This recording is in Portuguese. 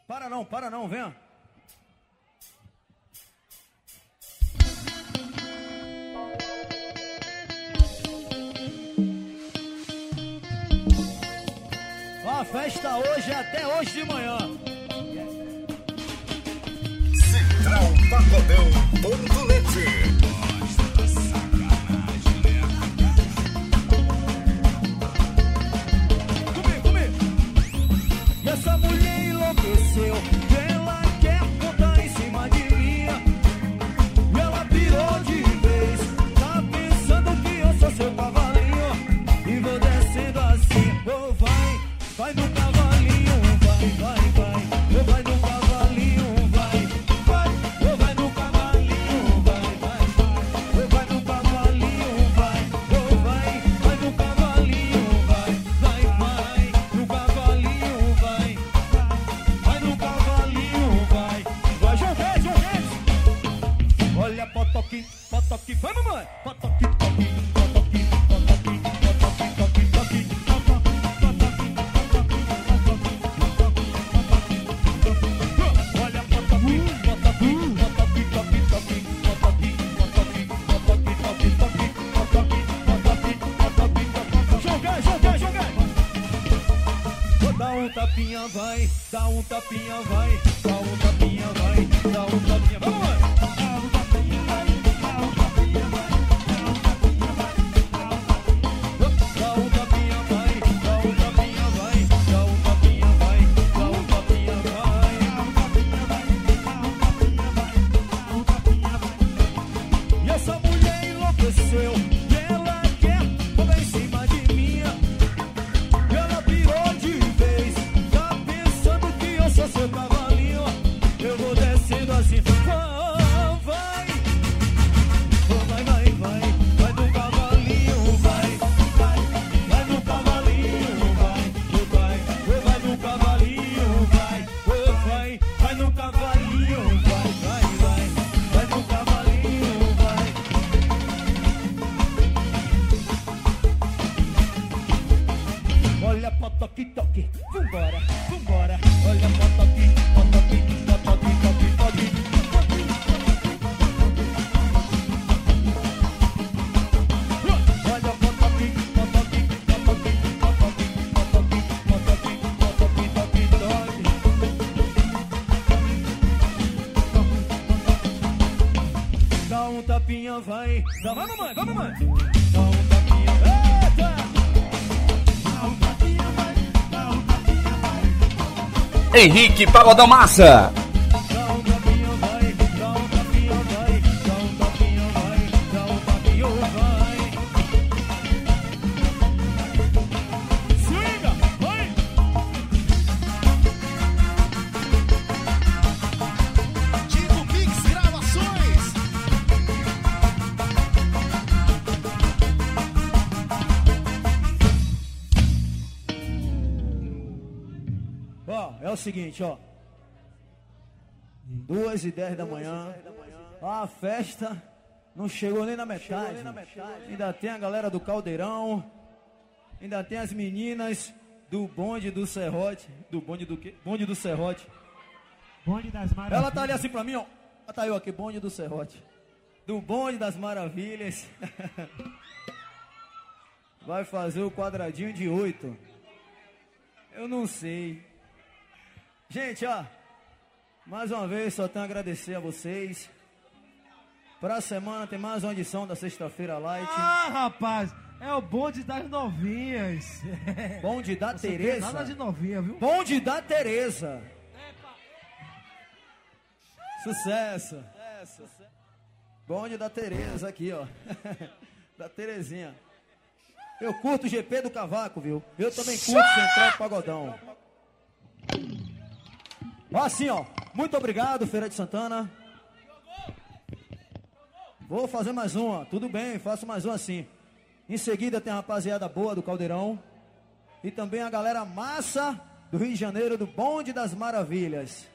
Para não, venha. A festa hoje é até hoje de manhã. Central Pagodão.net. E essa mulher enlouqueceu, ela quer botar em cima de mim. E ela pirou de vez, tá pensando que eu sou seu cavalinho. E vou descendo assim, oh vai no cavalinho, vai, oh vai no cavalinho, vai, oh vai no cavalinho, vai, oh vai no cavalinho, vai, oh vai no cavalinho, vai no cavalinho, vai no cavalinho, vai, João Reis. Olha, potoqui, vai mamãe, potoqui, tapinha vai, dá um tapinha vai, dá um tapinha vai, dá um tapinha, vamos lá! Dá um tapinha vai, dá um tapinha vai, dá um tapinha vai, dá um tapinha vai, dá um tapinha vai, dá um tapinha vai, e essa mulher enlouqueceu, ela quer botar em cima de mim. Ela pirou de vez, tá pensando que eu sou seu cavalinho. Eu vou descendo assim, vai no cavalinho, vai no cavalinho, vai no cavalinho, vai no cavalinho, vai no cavalinho, vai. Olha potoqui toque, vambora, olha potoqui, toque. Olha potoqui, toque. Dá um tapinha, vai, vai mamãe, dá um tapinha, eita! Henrique Pagodão Massa. Dá um tapinha, vai, dá um tapinha, vai, dá um tapinha, vai, dá um tapinha, vai. Swinga, vai! Digo Mix Gravações. Ó, é o seguinte, ó. 2h10 da manhã. A festa não chegou nem na metade. Ainda tem a galera do Caldeirão. Ainda tem as meninas do bonde do Serrote. Do bonde do quê? Bonde do Serrote. Bonde das Maravilhas. Ela tá ali assim pra mim, ó. Ela tá eu aqui, bonde do Serrote. Do bonde das maravilhas. Vai fazer o quadradinho de 8. Eu não sei. Gente, ó, mais uma vez só tenho a agradecer a vocês. Pra semana tem mais uma edição da Sexta-feira Light. Ah, rapaz, é o bonde das novinhas. Bonde da Você Tereza. tem nada de novinha, viu? Bonde da Tereza. Sucesso. Bonde da Tereza aqui, ó. Da Terezinha. Eu curto o GP do Cavaco, viu? Eu também curto Central Pagodão. Assim, ó. Muito obrigado, Feira de Santana. Vou fazer mais uma. Tudo bem, faço mais uma assim. Em seguida tem a rapaziada boa do Caldeirão. E também a galera massa do Rio de Janeiro, do Bonde das Maravilhas.